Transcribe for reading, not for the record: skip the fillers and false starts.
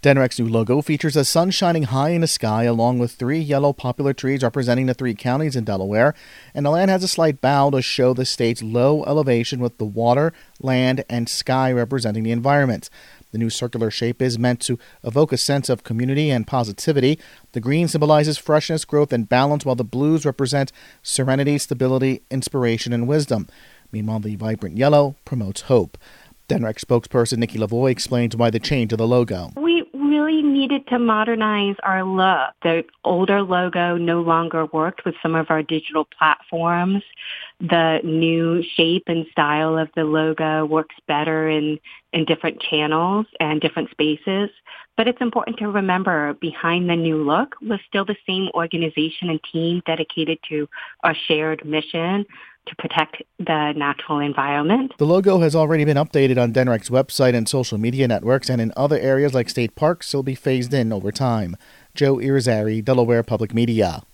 DENREC's new logo features a sun shining high in the sky along with 3 yellow poplar trees representing the 3 counties in Delaware, and the land has a slight bow to show the state's low elevation with the water, land, and sky representing the environment. The new circular shape is meant to evoke a sense of community and positivity. The green symbolizes freshness, growth, and balance, while the blues represent serenity, stability, inspiration, and wisdom. Meanwhile, the vibrant yellow promotes hope. DENREC spokesperson Nikki Lavoie explains why the change of the logo. We really needed to modernize our look. The older logo no longer worked with some of our digital platforms. The new shape and style of the logo works better in different channels and different spaces. But it's important to remember behind the new look was still the same organization and team dedicated to our shared mission to protect the natural environment. The logo has already been updated on DENREC's website and social media networks, and in other areas like state parks, it will be phased in over time. Joe Irizarry, Delaware Public Media.